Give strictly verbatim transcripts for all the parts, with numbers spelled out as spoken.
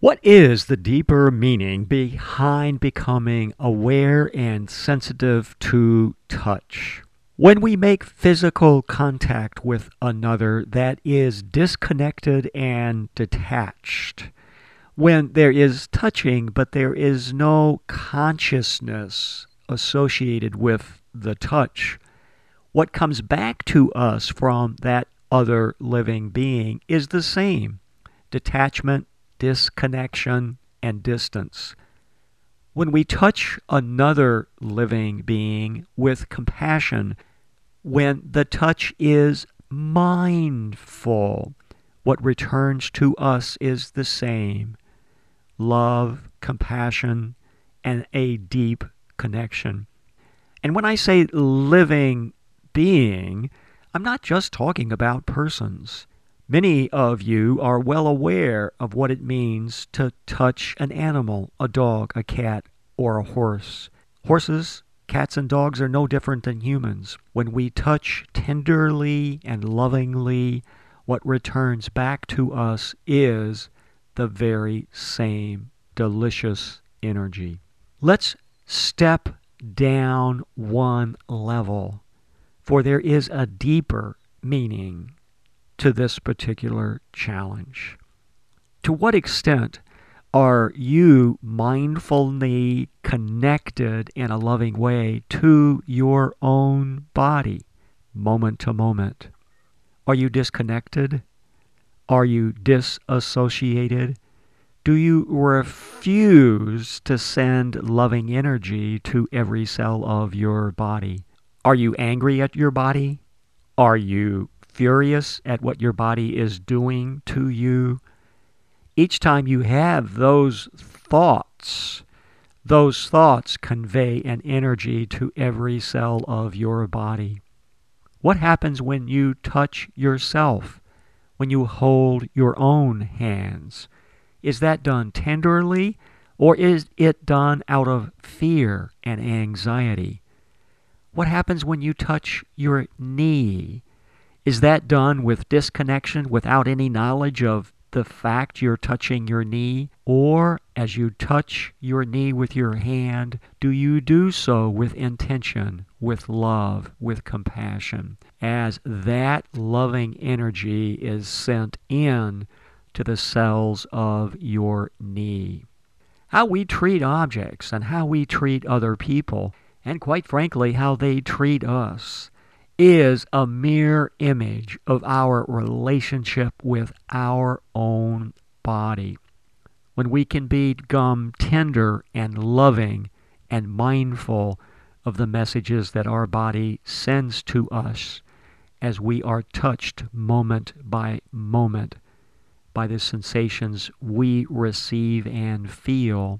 What is the deeper meaning behind becoming aware and sensitive to touch? When we make physical contact with another that is disconnected and detached, when there is touching but there is no consciousness associated with the touch, what comes back to us from that other living being is the same: detachment, disconnection, and distance. When we touch another living being with compassion, when the touch is mindful, what returns to us is the same: love, compassion, and a deep connection. And when I say living being, I'm not just talking about persons. Many of you are well aware of what it means to touch an animal, a dog, a cat, or a horse. Horses, cats, and dogs are no different than humans. When we touch tenderly and lovingly, what returns back to us is the very same delicious energy. Let's step down one level, for there is a deeper meaning to this particular challenge. To what extent are you mindfully connected in a loving way to your own body, moment to moment? Are you disconnected? Are you disassociated? Do you refuse to send loving energy to every cell of your body? Are you angry at your body? Are you furious at what your body is doing to you? Each time you have those thoughts, those thoughts convey an energy to every cell of your body. What happens when you touch yourself, when you hold your own hands? Is that done tenderly, or is it done out of fear and anxiety? What happens when you touch your knee? Is that done with disconnection, without any knowledge of the fact you're touching your knee? Or as you touch your knee with your hand, do you do so with intention, with love, with compassion, as that loving energy is sent in to the cells of your knee? How we treat objects and how we treat other people, and quite frankly, how they treat us, is a mere image of our relationship with our own body. When we can become tender and loving and mindful of the messages that our body sends to us as we are touched moment by moment by the sensations we receive and feel,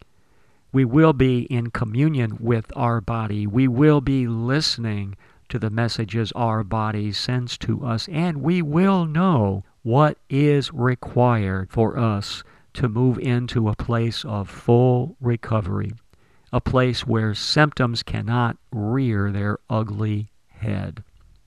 we will be in communion with our body. We will be listening to the messages our body sends to us, and we will know what is required for us to move into a place of full recovery, a place where symptoms cannot rear their ugly head.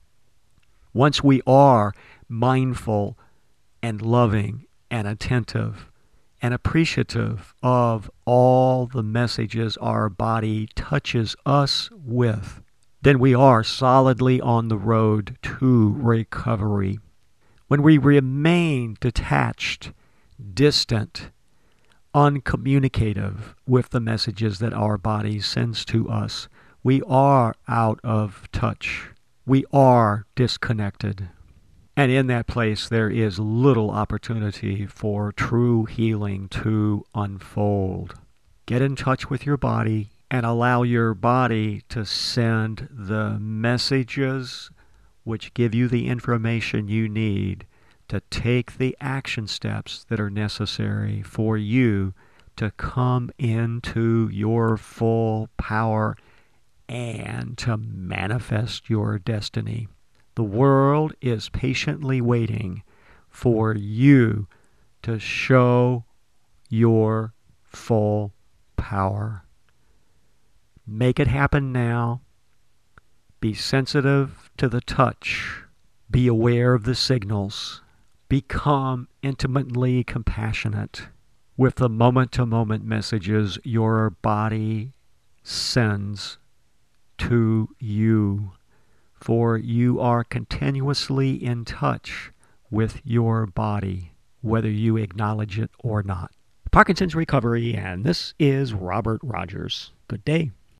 Once we are mindful and loving and attentive and appreciative of all the messages our body touches us with, then we are solidly on the road to recovery. When we remain detached, distant, uncommunicative with the messages that our body sends to us, we are out of touch. We are disconnected. And in that place, there is little opportunity for true healing to unfold. Get in touch with your body and allow your body to send the messages which give you the information you need to take the action steps that are necessary for you to come into your full power and to manifest your destiny. The world is patiently waiting for you to show your full power. Make it happen now. Be sensitive to the touch. Be aware of the signals. Become intimately compassionate. with the moment-to-moment messages your body sends to you, for you are continuously in touch with your body, whether you acknowledge it or not. Parkinson's Recovery, and this is Robert Rogers. Good day.